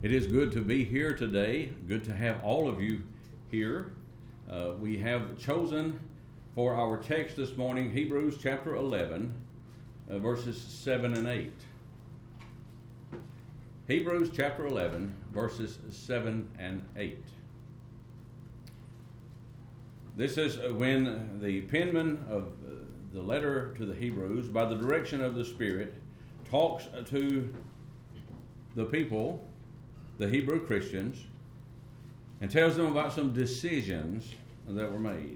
It is good to be here today. Good to have all of you here. We have chosen for our text this morning Hebrews chapter 11, verses 7 and 8. Hebrews chapter 11, verses 7 and 8. This is when the penman of the letter to the Hebrews, by the direction of the Spirit, talks to the people, the Hebrew Christians, and tells them about some decisions that were made.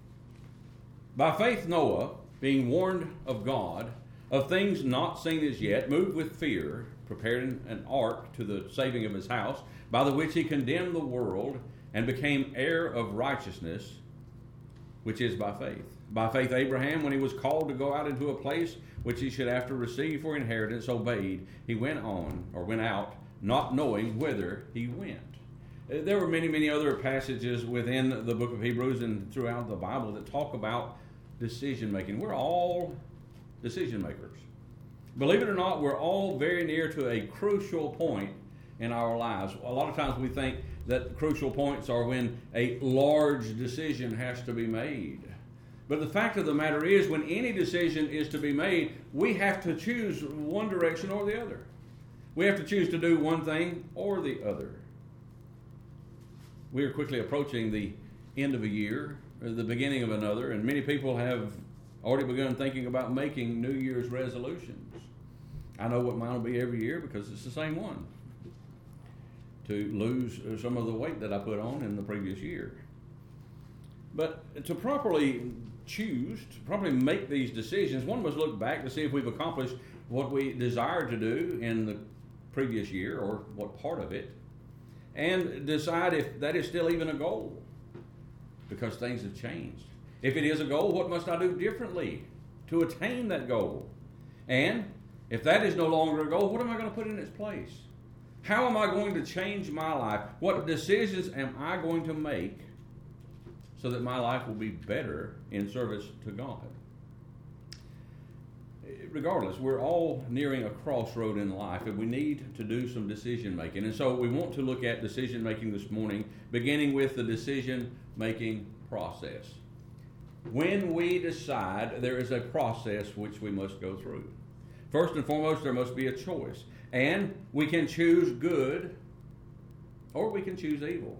By faith Noah, being warned of God, of things not seen as yet, moved with fear, prepared an ark to the saving of his house, by the which he condemned the world, and became heir of righteousness, which is by faith. By faith Abraham, when he was called to go out into a place which he should after receive for inheritance, obeyed. He went out, not knowing whither he went. There were many other passages within the book of Hebrews and throughout the Bible that talk about decision making. We're all decision makers. Believe it or not, we're all very near to a crucial point in our lives. A lot of times we think that crucial points are when a large decision has to be made. But the fact of the matter is, when any decision is to be made, we have to choose one direction or the other. We have to choose to do one thing or the other. We are quickly approaching the end of a year, or the beginning of another, and many people have already begun thinking about making New Year's resolutions. I know what mine will be every year because it's the same one. To lose some of the weight that I put on in the previous year. But to properly make these decisions, one must look back to see if we've accomplished what we desired to do in the previous year, or what part of it, and decide if that is still even a goal, because things have changed. If it is a goal, what must I do differently to attain that goal? And if that is no longer a goal, what am I going to put in its place? How am I going to change my life? What decisions am I going to make so that my life will be better in service to God? Regardless, we're all nearing a crossroad in life, and we need to do some decision making. And so we want to look at decision making this morning, beginning with the decision making process. When we decide, there is a process which we must go through. First and foremost, there must be a choice. And we can choose good, or we can choose evil.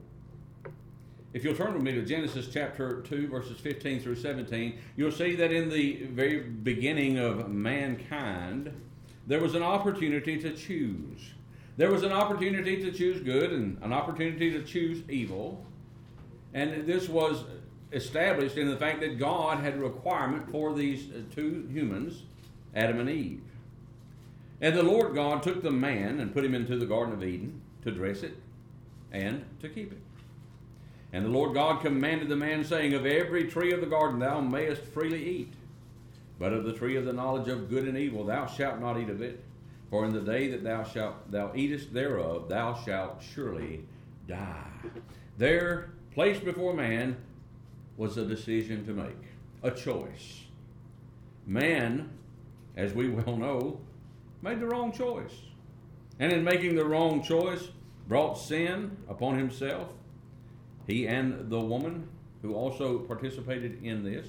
If you'll turn with me to Genesis chapter 2, verses 15 through 17, you'll see that in the very beginning of mankind, there was an opportunity to choose. There was an opportunity to choose good and an opportunity to choose evil. And this was established in the fact that God had a requirement for these two humans, Adam and Eve. And the Lord God took the man and put him into the Garden of Eden to dress it and to keep it. And the Lord God commanded the man, saying, Of every tree of the garden thou mayest freely eat, but of the tree of the knowledge of good and evil thou shalt not eat of it. For in the day that thou eatest thereof, thou shalt surely die. There, placed before man, was a decision to make, a choice. Man, as we well know, made the wrong choice. And in making the wrong choice, brought sin upon himself. He and the woman who also participated in this.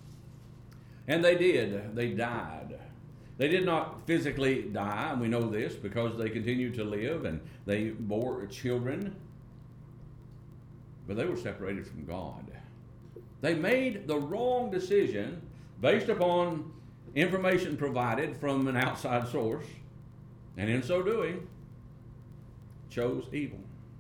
And they died. They did not physically die, and we know this because they continued to live and they bore children. But they were separated from God. They made the wrong decision based upon information provided from an outside source, and in so doing, chose evil.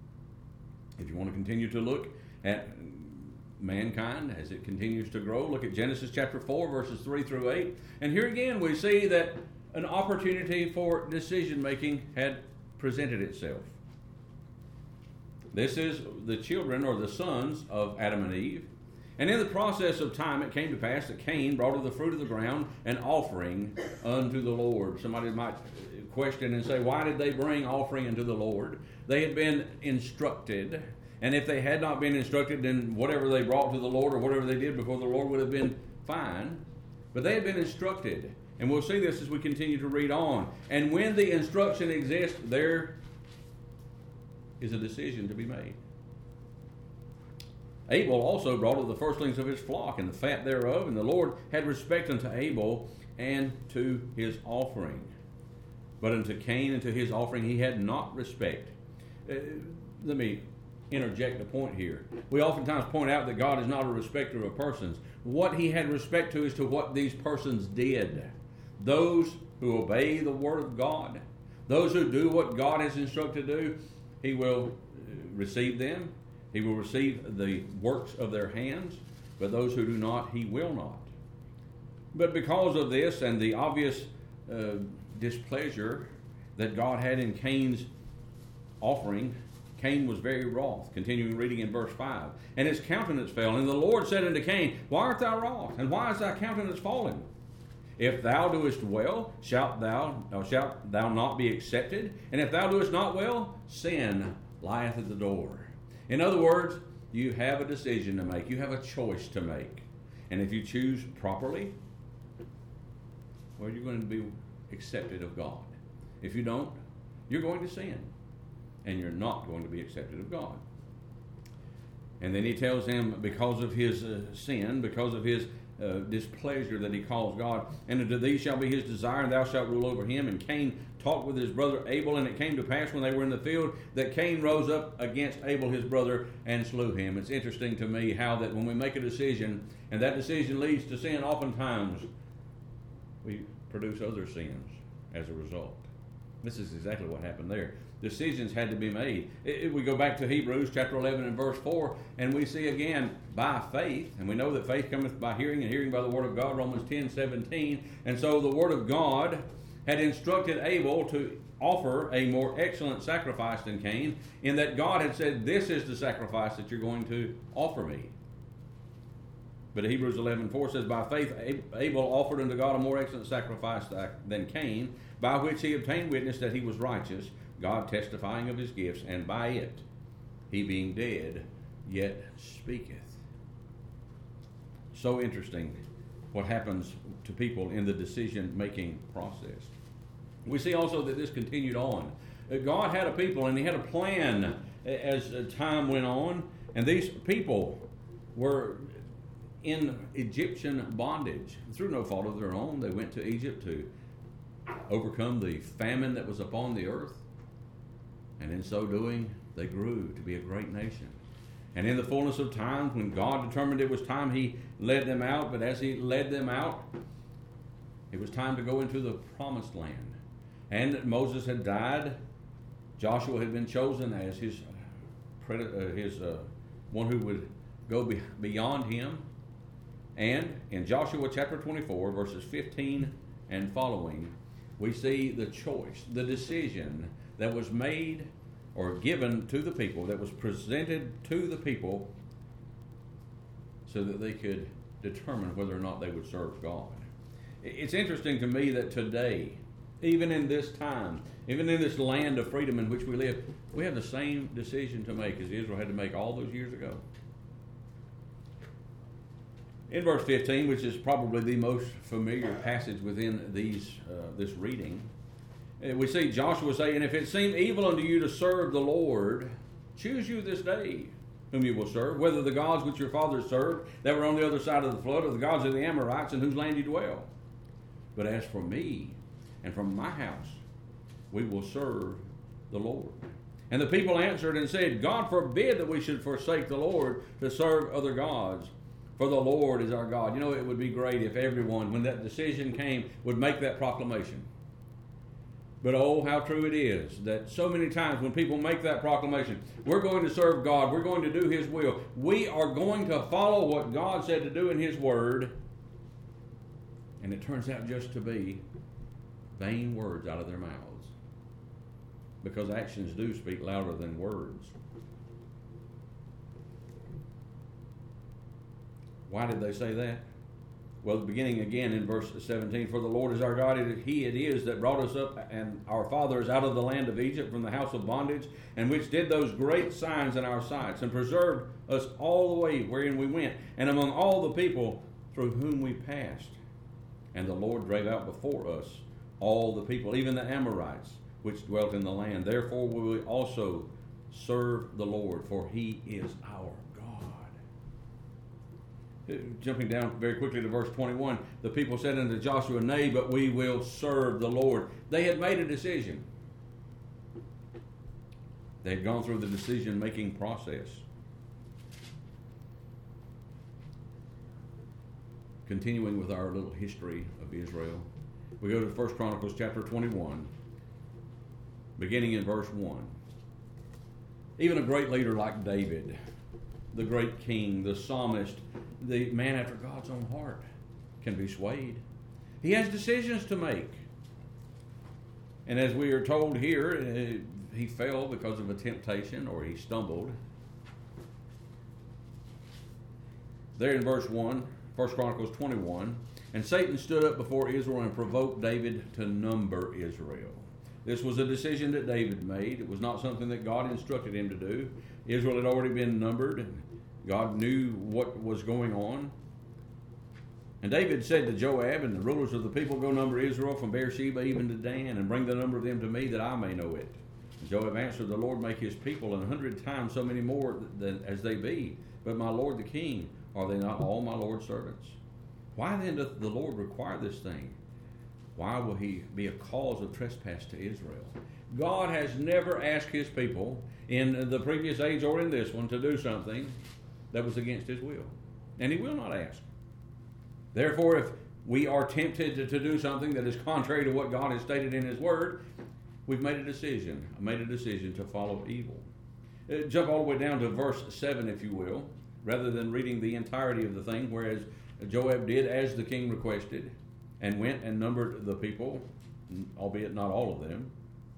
If you want to continue to look at mankind as it continues to grow, look at Genesis chapter 4, verses 3 through 8. And here again we see that an opportunity for decision making had presented itself. This is the children or the sons of Adam and Eve. And in the process of time, it came to pass that Cain brought of the fruit of the ground an offering unto the Lord. Somebody might question and say, why did they bring offering unto the Lord? They had been instructed. And if they had not been instructed, then whatever they brought to the Lord or whatever they did before the Lord would have been fine. But they had been instructed. And we'll see this as we continue to read on. And when the instruction exists, there is a decision to be made. Abel also brought of the firstlings of his flock and the fat thereof, and the Lord had respect unto Abel and to his offering. But unto Cain and to his offering he had not respect. Let me interject a point here. We oftentimes point out that God is not a respecter of persons. What he had respect to is to what these persons did. Those who obey the word of God, those who do what God has instructed to do, he will receive them. He will receive the works of their hands, but those who do not, he will not. But because of this and the obvious displeasure that God had in Cain's offering, Cain was very wroth. Continuing reading in verse 5. And his countenance fell. And the Lord said unto Cain, Why art thou wroth? And why is thy countenance fallen? If thou doest well, shalt thou not be accepted? And if thou doest not well, sin lieth at the door. In other words, you have a decision to make. You have a choice to make. And if you choose properly, well, you're going to be accepted of God. If you don't, you're going to sin. And you're not going to be accepted of God. And then he tells him, because of his sin, because of his displeasure that he calls God, and unto thee shall be his desire, and thou shalt rule over him. And Cain talked with his brother Abel, and it came to pass when they were in the field that Cain rose up against Abel his brother and slew him. It's interesting to me how that when we make a decision, and that decision leads to sin, oftentimes we produce other sins as a result. This is exactly what happened there. Decisions had to be made. We go back to Hebrews chapter 11 and verse 4, and we see again, by faith, and we know that faith cometh by hearing, and hearing by the word of God, Romans 10:17. And so the word of God had instructed Abel to offer a more excellent sacrifice than Cain, in that God had said, this is the sacrifice that you're going to offer me. But Hebrews 11:4 says, by faith Abel offered unto God a more excellent sacrifice than Cain, by which he obtained witness that he was righteous, God testifying of his gifts, and by it, he being dead, yet speaketh. So interesting what happens to people in the decision-making process. We see also that this continued on. God had a people, and he had a plan as time went on, and these people were in Egyptian bondage. Through no fault of their own, they went to Egypt to overcome the famine that was upon the earth. And in so doing, they grew to be a great nation. And in the fullness of time, when God determined it was time, he led them out. But as he led them out, it was time to go into the promised land. And Moses had died. Joshua had been chosen as his one who would go beyond him. And in Joshua chapter 24, verses 15 and following, we see the choice, the decision that was made or given to the people, that was presented to the people so that they could determine whether or not they would serve God. It's interesting to me that today, even in this time, even in this land of freedom in which we live, we have the same decision to make as Israel had to make all those years ago. In verse 15, which is probably the most familiar passage within this reading, we see Joshua saying, if it seem evil unto you to serve the Lord, choose you this day whom you will serve, whether the gods which your fathers served that were on the other side of the flood, or the gods of the Amorites in whose land you dwell. But as for me and from my house, we will serve the Lord. And the people answered and said, God forbid that we should forsake the Lord to serve other gods. For the Lord is our God. You know, it would be great if everyone, when that decision came, would make that proclamation. But oh, how true it is that so many times when people make that proclamation, we're going to serve God, we're going to do his will, we are going to follow what God said to do in his word, and it turns out just to be vain words out of their mouths. Because actions do speak louder than words. Why did they say that? Well, beginning again in verse 17, for the Lord is our God, he it is that brought us up and our fathers out of the land of Egypt from the house of bondage, and which did those great signs in our sights, and preserved us all the way wherein we went, and among all the people through whom we passed. And the Lord drave out before us all the people, even the Amorites, which dwelt in the land. Therefore will we also serve the Lord, for he is our God. Jumping down very quickly to verse 21, the people said unto Joshua, Nay, but we will serve the Lord. They had made a decision. They had gone through the decision-making process. Continuing with our little history of Israel, we go to 1 Chronicles chapter 21, beginning in verse 1. Even a great leader like David, the great king, the psalmist, the man after God's own heart, can be swayed. He has decisions to make. And as we are told here, he fell because of a temptation, or he stumbled. There in verse 1, 1 Chronicles 21, and Satan stood up before Israel and provoked David to number Israel. This was a decision that David made. It was not something that God instructed him to do. Israel had already been numbered, and God knew what was going on. And David said to Joab and the rulers of the people, Go number Israel from Beersheba even to Dan, and bring the number of them to me, that I may know it. And Joab answered, The Lord make his people 100 times so many more than as they be. But my lord the king, are they not all my Lord's servants? Why then doth the Lord require this thing? Why will he be a cause of trespass to Israel? God has never asked his people in the previous age or in this one to do something that was against his will. And he will not ask. Therefore, if we are tempted to do something that is contrary to what God has stated in his word, we've made a decision to follow evil. Jump all the way down to verse 7, if you will, rather than reading the entirety of the thing, whereas Joab did as the king requested and went and numbered the people, albeit not all of them.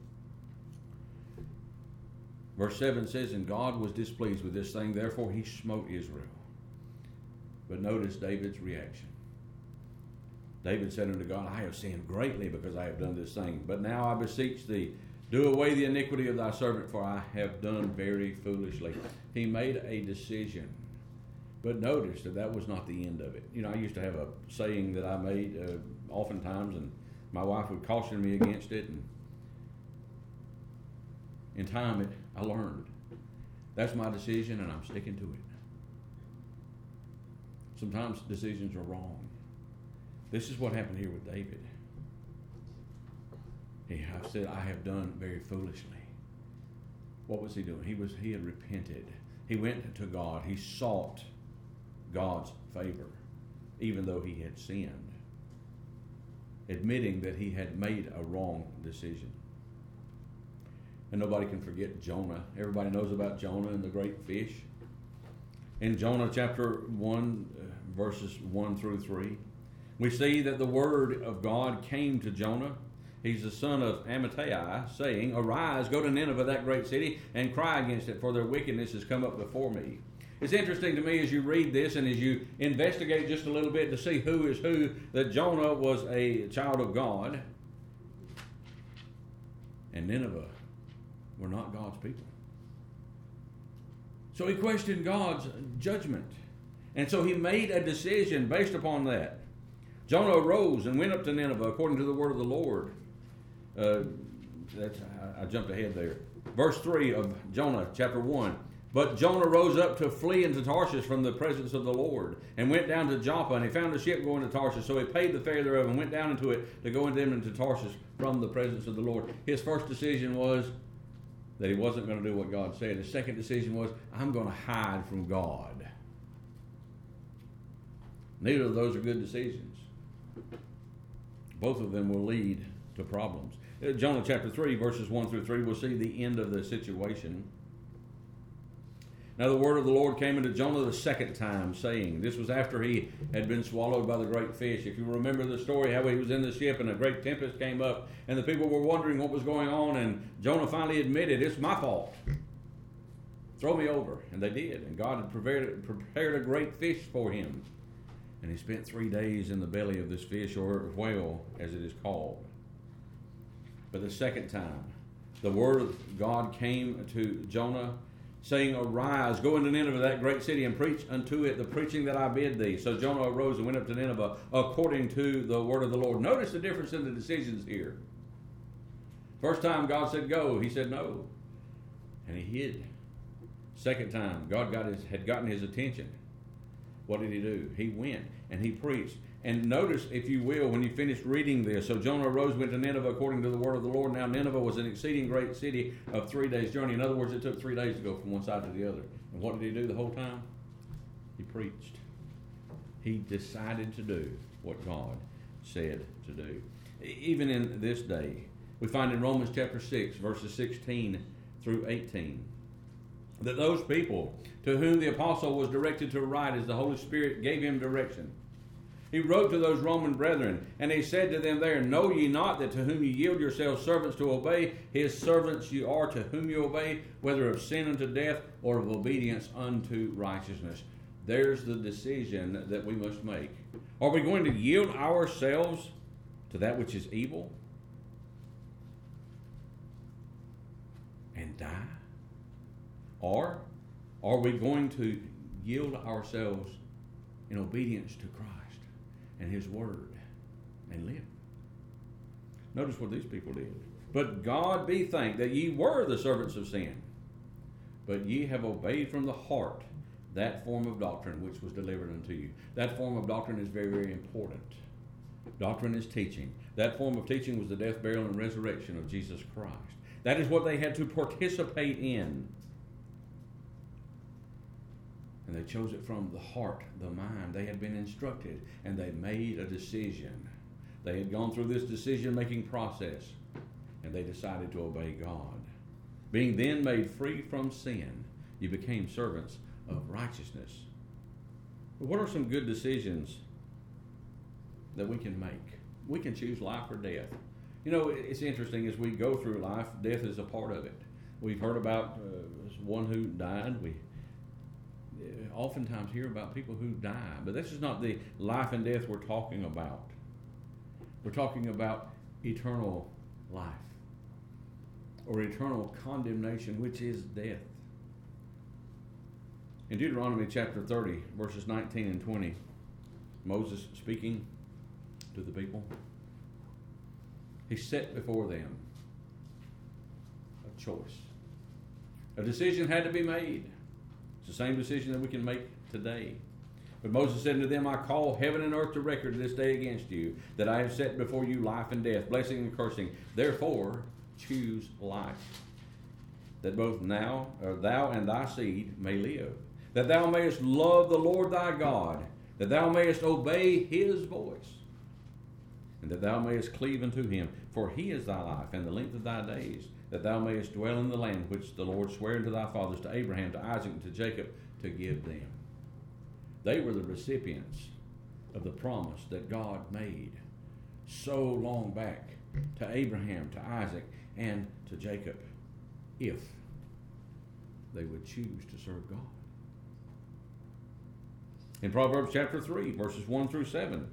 Verse 7 says, And God was displeased with this thing, therefore he smote Israel. But notice David's reaction. David said unto God, I have sinned greatly because I have done this thing. But now I beseech thee, do away the iniquity of thy servant, for I have done very foolishly. He made a decision. But notice that was not the end of it. You know, I used to have a saying that I made oftentimes, and my wife would caution me against it. And in time, I learned. That's my decision, and I'm sticking to it. Sometimes decisions are wrong. This is what happened here with David. He said, I have done very foolishly. What was he doing? He had repented. He went to God. He sought God's favor, even though he had sinned, admitting that he had made a wrong decision. And nobody can forget Jonah. Everybody knows about Jonah and the great fish. In Jonah chapter 1, verses 1 through 3, we see that the word of God came to Jonah. He's the son of Amittai, saying, Arise, go to Nineveh, that great city, and cry against it, for their wickedness has come up before me. It's interesting to me as you read this and as you investigate just a little bit to see who is who, that Jonah was a child of God, and Nineveh were not God's people. So he questioned God's judgment. And so he made a decision based upon that. Jonah arose and went up to Nineveh according to the word of the Lord. I jumped ahead there. Verse 3 of Jonah chapter 1. But Jonah rose up to flee into Tarshish from the presence of the Lord, and went down to Joppa, and he found a ship going to Tarshish. So he paid the fare thereof and went down into it to go into Tarshish from the presence of the Lord. His first decision was that he wasn't going to do what God said. His second decision was, I'm going to hide from God. Neither of those are good decisions. Both of them will lead to problems. Jonah chapter 3, verses 1 through 3, we'll see the end of the situation. Now the word of the Lord came unto Jonah the second time, saying, this was after he had been swallowed by the great fish. If you remember the story, how he was in the ship and a great tempest came up, and the people were wondering what was going on, and Jonah finally admitted, it's my fault. Throw me over. And they did. And God had prepared a great fish for him. And he spent 3 days in the belly of this fish, or whale, as it is called. But the second time, the word of God came to Jonah, saying, Arise, go into Nineveh, that great city, and preach unto it the preaching that I bid thee. So Jonah arose and went up to Nineveh according to the word of the Lord. Notice the difference in the decisions here. First time God said go, he said no. And he hid. Second time, God had gotten his attention. What did he do? He went and he preached. And notice, if you will, when you finish reading this, so Jonah arose, went to Nineveh according to the word of the Lord. Now Nineveh was an exceeding great city of 3 days' journey. In other words, it took 3 days to go from one side to the other. And what did he do the whole time? He preached. He decided to do what God said to do. Even in this day, we find in Romans chapter 6, verses 16 through 18, that those people to whom the apostle was directed to write as the Holy Spirit gave him direction, he wrote to those Roman brethren, and he said to them there, Know ye not that to whom ye yield yourselves servants to obey, his servants ye are to whom you obey, whether of sin unto death or of obedience unto righteousness? There's the decision that we must make. Are we going to yield ourselves to that which is evil and die? Or are we going to yield ourselves in obedience to Christ and his word and live? Notice what these people did. But God be thanked that ye were the servants of sin, but ye have obeyed from the heart that form of doctrine which was delivered unto you. That form of doctrine is very, very important. Doctrine is teaching. That form of teaching was the death, burial, and resurrection of Jesus Christ. That is what they had to participate in. And they chose it from the heart, the mind. They had been instructed, and they made a decision. They had gone through this decision-making process, and they decided to obey God. Being then made free from sin, you became servants of righteousness. But what are some good decisions that we can make? We can choose life or death. You know, it's interesting, as we go through life, death is a part of it. We've heard about one who died. We oftentimes hear about people who die, but this is not the life and death we're talking about. We're talking about eternal life or eternal condemnation, which is death. In Deuteronomy chapter 30, verses 19 and 20, Moses speaking to the people, he set before them a choice. A decision had to be made. It's the same decision that we can make today. But Moses said unto them, I call heaven and earth to record this day against you, that I have set before you life and death, blessing and cursing. Therefore, choose life, that both now thou and thy seed may live, that thou mayest love the Lord thy God, that thou mayest obey his voice, and that thou mayest cleave unto him. For he is thy life and the length of thy days, that thou mayest dwell in the land which the Lord sware unto thy fathers, to Abraham, to Isaac, and to Jacob, to give them. They were the recipients of the promise that God made so long back to Abraham, to Isaac, and to Jacob, if they would choose to serve God. In Proverbs chapter 3, verses 1 through 7,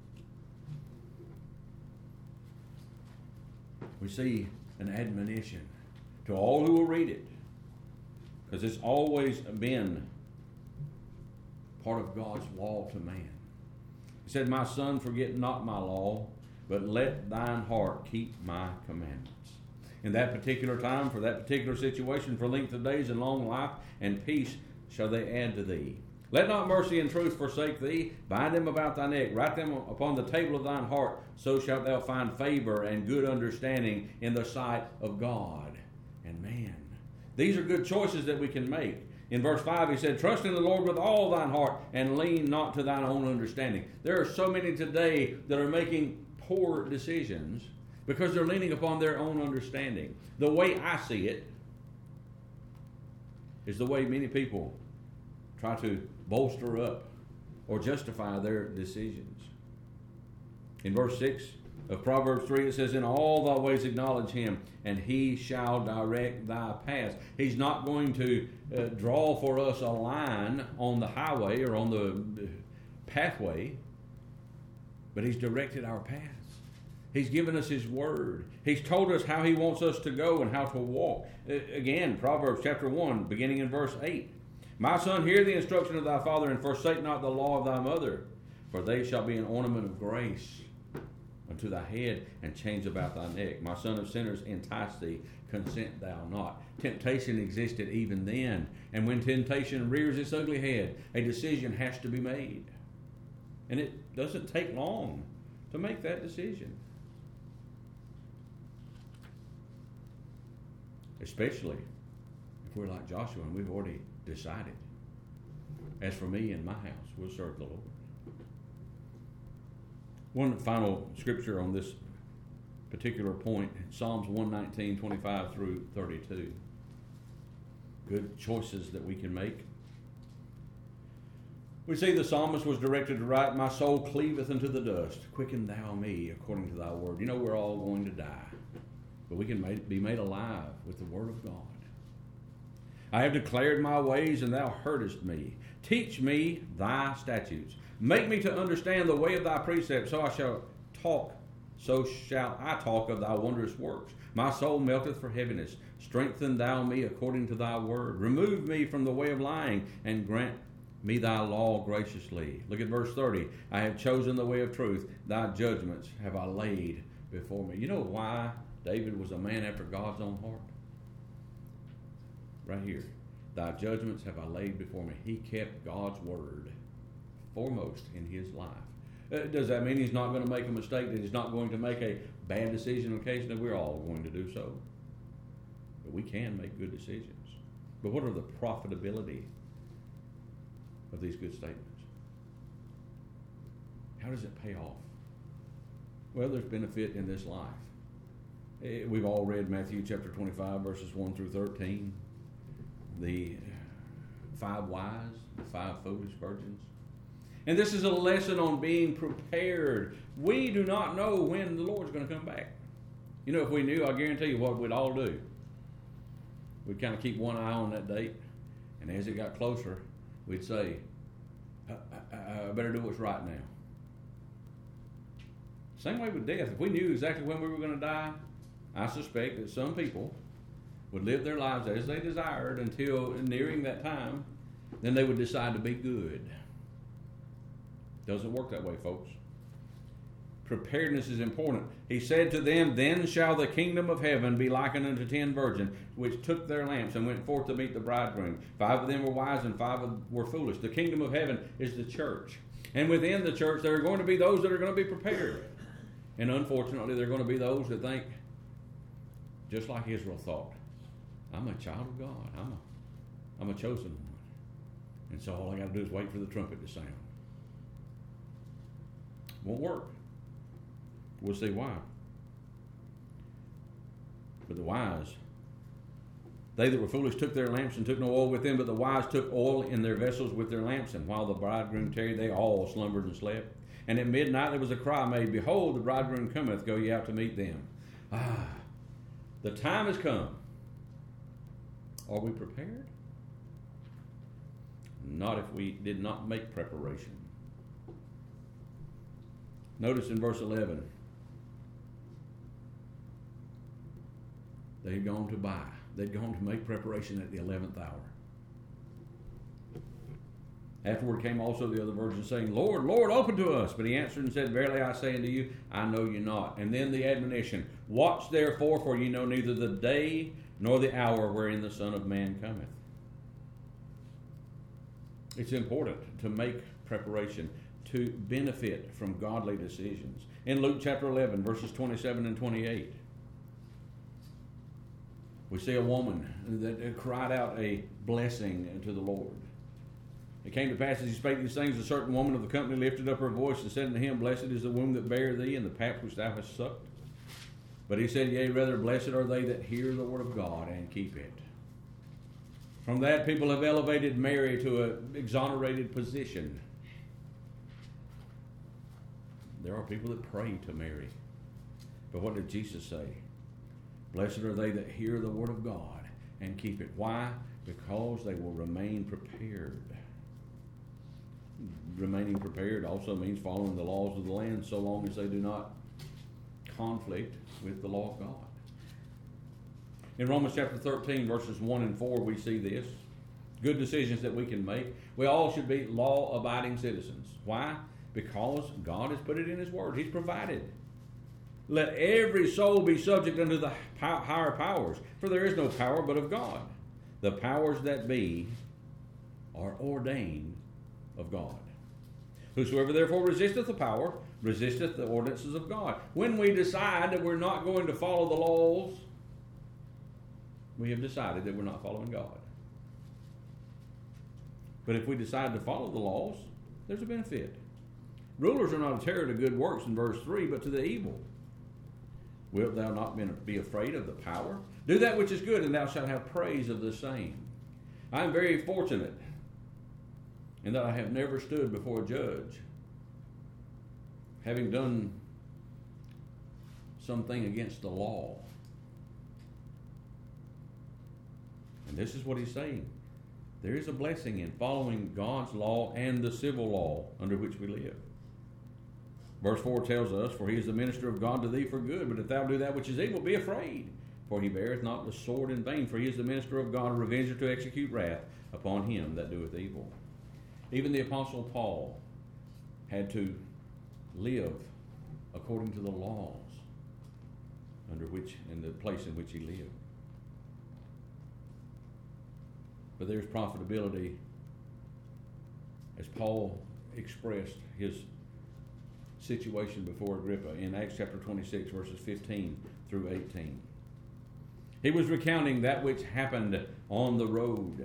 we see an admonition to all who will read it, because it's always been part of God's law to man. He said, My son, forget not my law, but let thine heart keep my commandments. In that particular time, for that particular situation, for length of days and long life and peace shall they add to thee. Let not mercy and truth forsake thee. Bind them about thy neck. Write them upon the table of thine heart. So shalt thou find favor and good understanding in the sight of God and man. These are good choices that we can make. In verse 5 he said, Trust in the Lord with all thine heart and lean not to thine own understanding. There are so many today that are making poor decisions because they're leaning upon their own understanding. The way I see it is the way many people try to bolster up or justify their decisions. In verse 6 of Proverbs 3, it says, In all thy ways acknowledge him, and he shall direct thy paths. He's not going to draw for us a line on the highway or on the pathway, but he's directed our paths. He's given us his word. He's told us how he wants us to go and how to walk. Again, Proverbs chapter 1, beginning in verse 8. My son, hear the instruction of thy father, and forsake not the law of thy mother, for they shall be an ornament of grace unto thy head, and chains about thy neck. My son of sinners, entice thee. consent thou not. Temptation existed even then. And when temptation rears its ugly head, a decision has to be made. And it doesn't take long to make that decision. Especially if we're like Joshua and we've already decided. As for me and my house, we'll serve the Lord. One final scripture on this particular point, Psalms 119, 25 through 32. Good choices that we can make. We see the psalmist was directed to write, "My soul cleaveth unto the dust. Quicken thou me according to thy word." You know we're all going to die, but we can be made alive with the word of God. "I have declared my ways, and thou heardest me. Teach me thy statutes. Make me to understand the way of thy precepts, so shall I talk of thy wondrous works. My soul melteth for heaviness. Strengthen thou me according to thy word. Remove me from the way of lying, and grant me thy law graciously." Look at verse 30. "I have chosen the way of truth. Thy judgments have I laid before me." You know why David was a man after God's own heart? Right here. "Thy judgments have I laid before me." He kept God's word foremost in his life. Does that mean he's not going to make a mistake, that he's not going to make a bad decision occasionally? We're all going to do so. But we can make good decisions. But what are the profitability of these good statements? How does it pay off? Well, there's benefit in this life. We've all read Matthew chapter 25, verses 1 through 13. The 5 wise, the 5 foolish virgins. And this is a lesson on being prepared. We do not know when the Lord's going to come back. You know, if we knew, I guarantee you what we'd all do. We'd kind of keep one eye on that date. And as it got closer, we'd say, I better do what's right now. Same way with death. If we knew exactly when we were going to die, I suspect that some people would live their lives as they desired until nearing that time. Then they would decide to be good. Doesn't work that way, folks. Preparedness is important. "He said to them, Then shall the kingdom of heaven be likened unto 10 virgins, which took their lamps and went forth to meet the bridegroom. 5 of them were wise and 5 were foolish." The kingdom of heaven is the church. And within the church, there are going to be those that are going to be prepared. And unfortunately, there are going to be those that think, just like Israel thought, "I'm a child of God. I'm a chosen one. And so all I got to do is wait for the trumpet to sound." Won't work. We'll see why. But the wise, they that were foolish took their lamps and took no oil with them, but the wise took oil in their vessels with their lamps. And while the bridegroom tarried, they all slumbered and slept. And at midnight there was a cry made, "Behold, the bridegroom cometh, go ye out to meet them." The time has come. Are we prepared? Not if we did not make preparation. Notice in verse 11, they had gone to buy. They'd gone to make preparation at the 11th hour. Afterward came also the other virgins, saying, "Lord, Lord, open to us." But he answered and said, "Verily I say unto you, I know you not." And then the admonition, "Watch therefore, for ye know neither the day nor the hour wherein the Son of Man cometh." It's important to make preparation, to benefit from godly decisions. In Luke chapter 11, verses 27 and 28, we see a woman that cried out a blessing to the Lord. "It came to pass as he spake these things, a certain woman of the company lifted up her voice and said unto him, Blessed is the womb that bare thee, and the pap which thou hast sucked. But he said, Yea, rather blessed are they that hear the word of God and keep it." From that, people have elevated Mary to an exonerated position. There are people that pray to Mary. But what did Jesus say? Blessed are they that hear the word of God and keep it. Why? Because they will remain prepared. Remaining prepared also means following the laws of the land so long as they do not conflict with the law of God. In Romans chapter 13, verses 1 and 4, we see this. Good decisions that we can make. We all should be law-abiding citizens. Why? Because God has put it in His Word. He's provided. Let every soul be subject unto the higher powers, for there is no power but of God. The powers that be are ordained of God. Whosoever therefore resisteth the power, resisteth the ordinances of God. When we decide that we're not going to follow the laws, we have decided that we're not following God. But if we decide to follow the laws, there's a benefit. Rulers are not a terror to good works in verse 3, but to the evil. Wilt thou not be afraid of the power? Do that which is good, and thou shalt have praise of the same. I am very fortunate in that I have never stood before a judge, having done something against the law. And this is what he's saying. There is a blessing in following God's law and the civil law under which we live. Verse 4 tells us, for he is the minister of God to thee for good, but if thou do that which is evil, be afraid. For he beareth not the sword in vain, for he is the minister of God, a revenger to execute wrath upon him that doeth evil. Even the Apostle Paul had to live according to the laws under which, in the place in which he lived. But there's profitability, as Paul expressed his situation before Agrippa in Acts chapter 26, verses 15 through 18. He was recounting that which happened on the road.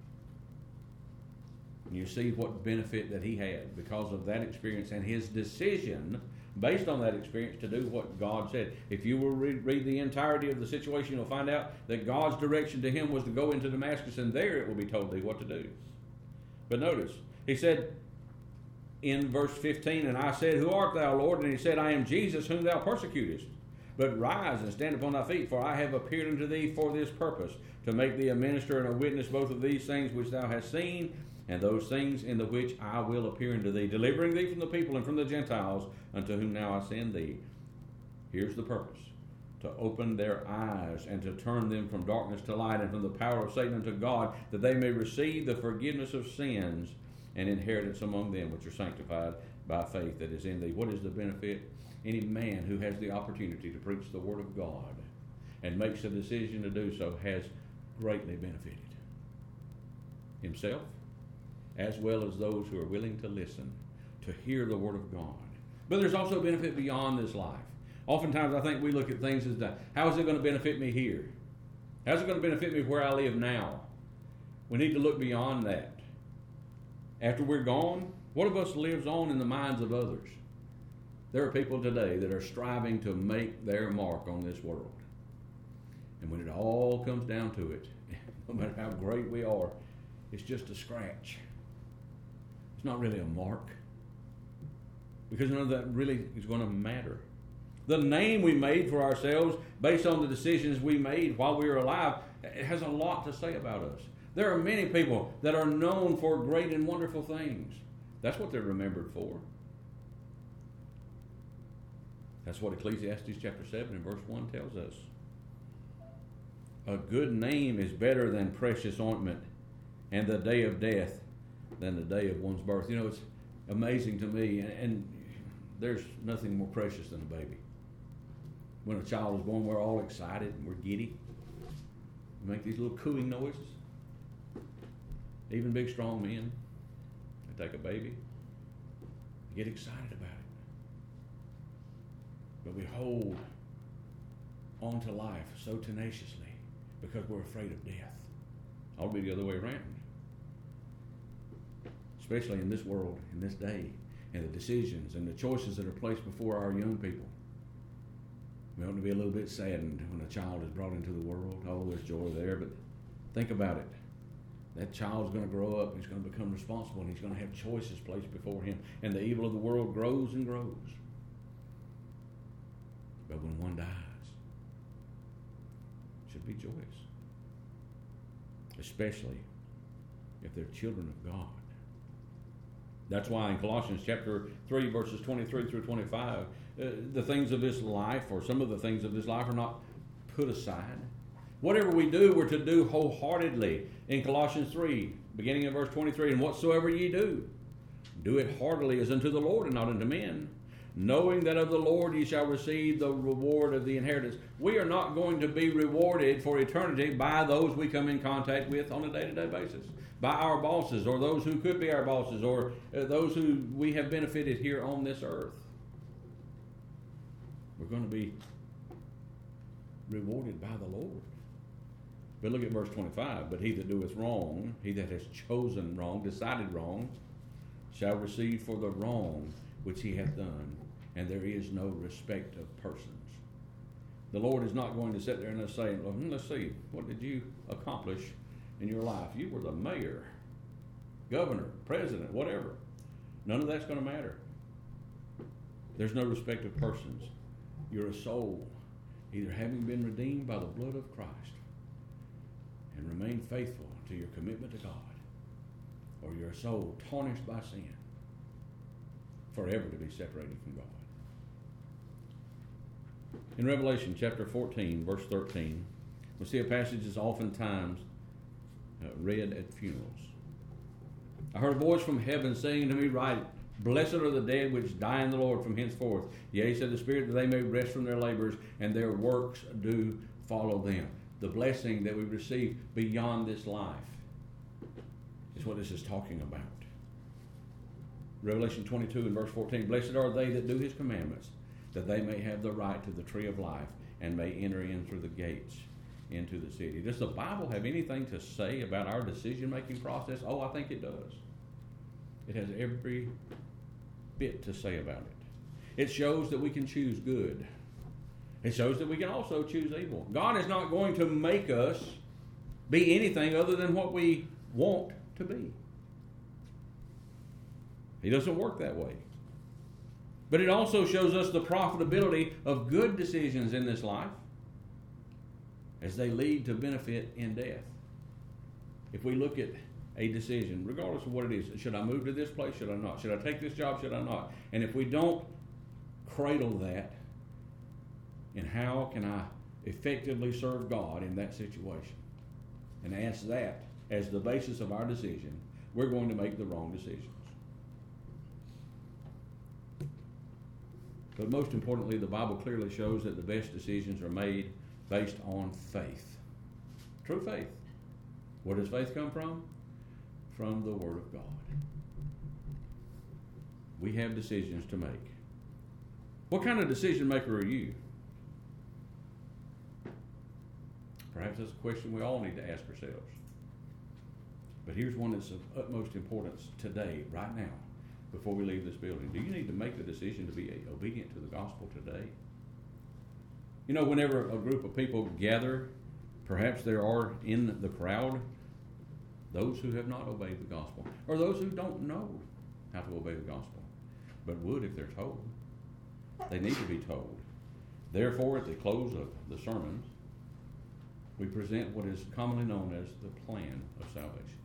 And you see what benefit that he had because of that experience and his decision based on that experience to do what God said. If you will read the entirety of the situation, you'll find out that God's direction to him was to go into Damascus, and there it will be told thee what to do. But notice, he said in verse 15, and I said, who art thou, Lord? And he said, I am Jesus whom thou persecutest. But rise and stand upon thy feet, for I have appeared unto thee for this purpose, to make thee a minister and a witness both of these things which thou hast seen, and those things in the which I will appear unto thee, delivering thee from the people and from the Gentiles, unto whom now I send thee. Here's the purpose: to open their eyes and to turn them from darkness to light, and from the power of Satan unto God, that they may receive the forgiveness of sins and inheritance among them which are sanctified by faith that is in thee. What is the benefit? Any man who has the opportunity to preach the word of God and makes a decision to do so has greatly benefited himself, as well as those who are willing to listen, to hear the word of God. But there's also benefit beyond this life. Oftentimes I think we look at things as, how is it going to benefit me here? How's it going to benefit me where I live now? We need to look beyond that. After we're gone, what of us lives on in the minds of others? There are people today that are striving to make their mark on this world. And when it all comes down to it, no matter how great we are, it's just a scratch. It's not really a mark, because none of that really is going to matter. The name we made for ourselves based on the decisions we made while we were alive, it has a lot to say about us. There are many people that are known for great and wonderful things. That's what they're remembered for. That's what Ecclesiastes chapter 7 and verse 1 tells us. A good name is better than precious ointment, and the day of death than the day of one's birth. You know, it's amazing to me, and there's nothing more precious than a baby. When a child is born, we're all excited and we're giddy. We make these little cooing noises. Even big, strong men, they take a baby, they get excited about it. But we hold on to life so tenaciously because we're afraid of death. Ought to be the other way around. Especially in this world, in this day, and the decisions and the choices that are placed before our young people. We ought to be a little bit saddened when a child is brought into the world. Oh, there's joy there, but think about it. That child's going to grow up, he's going to become responsible, and he's going to have choices placed before him. And the evil of the world grows and grows. But when one dies, it should be joyous. Especially if they're children of God. That's why in Colossians chapter 3, verses 23 through 25, the things of this life, or some of the things of this life, are not put aside. Whatever we do, we're to do wholeheartedly. In Colossians 3, beginning in verse 23, and whatsoever ye do, do it heartily as unto the Lord and not unto men, knowing that of the Lord ye shall receive the reward of the inheritance. We are not going to be rewarded for eternity by those we come in contact with on a day-to-day basis, by our bosses, or those who could be our bosses, or those who we have benefited here on this earth. We're going to be rewarded by the Lord. But look at verse 25. But he that doeth wrong, he that has chosen wrong, decided wrong, shall receive for the wrong which he hath done, and there is no respect of persons. The Lord is not going to sit there and say, let's see, what did you accomplish in your life? You were the mayor, governor, president, whatever. None of that's going to matter. There's no respect of persons. You're a soul, either having been redeemed by the blood of Christ and remain faithful to your commitment to God, or you're a soul tarnished by sin, forever to be separated from God. In Revelation chapter 14, verse 13, we see a passage that's oftentimes read at funerals. I heard a voice from heaven saying to me, Write, Blessed are the dead which die in the Lord from henceforth. Yea, said the Spirit, that they may rest from their labors, and their works do follow them. The blessing that we receive beyond this life is what this is talking about. Revelation 22 and verse 14, Blessed are they that do his commandments, that they may have the right to the tree of life, and may enter in through the gates into the city. Does the Bible have anything to say about our decision-making process? Oh, I think it does. It has every bit to say about it. It shows that we can choose good. It shows that we can also choose evil. God is not going to make us be anything other than what we want to be. He doesn't work that way. But it also shows us the profitability of good decisions in this life as they lead to benefit in death. If we look at a decision, regardless of what it is, should I move to this place? Should I not? Should I take this job? Should I not? And if we don't cradle that, and how can I effectively serve God in that situation, and ask that as the basis of our decision, we're going to make the wrong decisions. But most importantly, the Bible clearly shows that the best decisions are made based on faith. True faith. Where does faith come from? From the Word of God. We have decisions to make. What kind of decision maker are you? Perhaps that's a question we all need to ask ourselves. But here's one that's of utmost importance today, right now, before we leave this building. Do you need to make the decision to be obedient to the gospel today? You know, whenever a group of people gather, perhaps there are in the crowd those who have not obeyed the gospel, or those who don't know how to obey the gospel, but would if they're told. They need to be told. Therefore, at the close of the sermons, we present what is commonly known as the plan of salvation.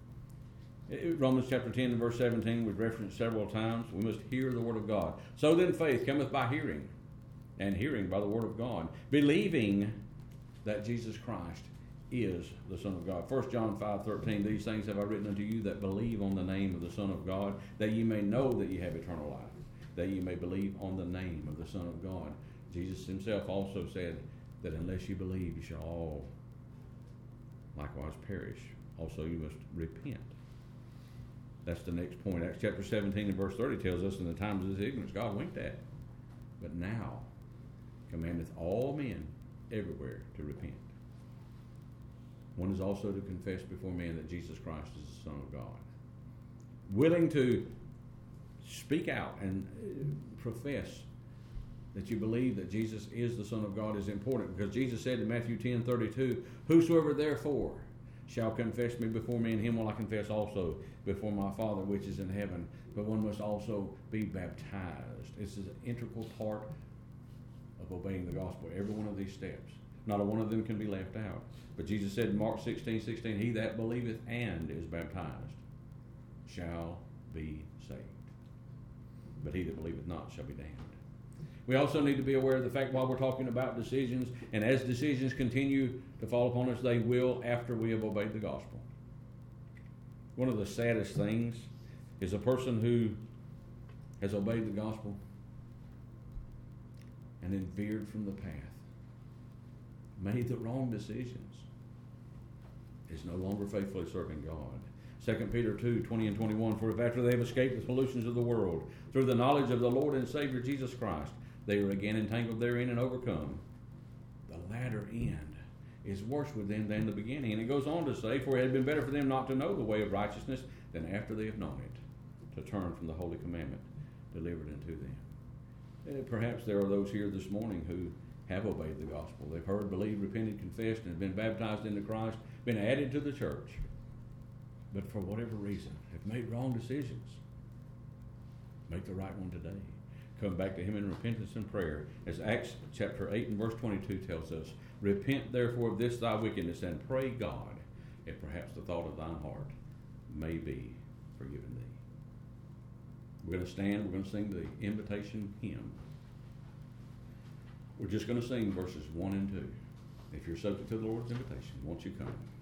Romans chapter 10 and verse 17, we've referenced several times. We must hear the word of God. So then faith cometh by hearing, and hearing by the word of God, believing that Jesus Christ is the Son of God. 1 John 5:13, these things have I written unto you that believe on the name of the Son of God, that ye may know that ye have eternal life, that ye may believe on the name of the Son of God. Jesus himself also said that unless you believe, you shall all likewise perish. Also, you must repent. That's the next point. Acts chapter 17 and verse 30 tells us in the times of this ignorance, God winked at. But now commandeth all men everywhere to repent. One is also to confess before men that Jesus Christ is the Son of God. Willing to speak out and profess that you believe that Jesus is the Son of God is important, because Jesus said in Matthew 10:32, whosoever therefore shall confess me before men, him will I confess also before my Father which is in heaven. But one must also be baptized. This is an integral part of obeying the gospel. Every one of these steps. Not a one of them can be left out. But Jesus said in Mark 16:16, he that believeth and is baptized shall be saved. But he that believeth not shall be damned. We also need to be aware of the fact while we're talking about decisions, and as decisions continue to fall upon us, they will after we have obeyed the gospel. One of the saddest things is a person who has obeyed the gospel and then veered from the path, made the wrong decisions, is no longer faithfully serving God. 2 Peter 2:20 and 21, for if after they have escaped the pollutions of the world, through the knowledge of the Lord and Savior Jesus Christ, they are again entangled therein and overcome, the latter end is worse with them than the beginning. And it goes on to say, for it had been better for them not to know the way of righteousness than after they have known it, to turn from the holy commandment delivered unto them. And perhaps there are those here this morning who have obeyed the gospel. They've heard, believed, repented, confessed, and have been baptized into Christ, been added to the church, but for whatever reason have made wrong decisions. Make the right one today. Come back to Him in repentance and prayer. As Acts chapter 8 and verse 22 tells us, repent therefore of this thy wickedness, and pray God, if perhaps the thought of thine heart may be forgiven thee. We're going to stand, we're going to sing the invitation hymn. We're just going to sing verses 1 and 2. If you're subject to the Lord's invitation, won't you come?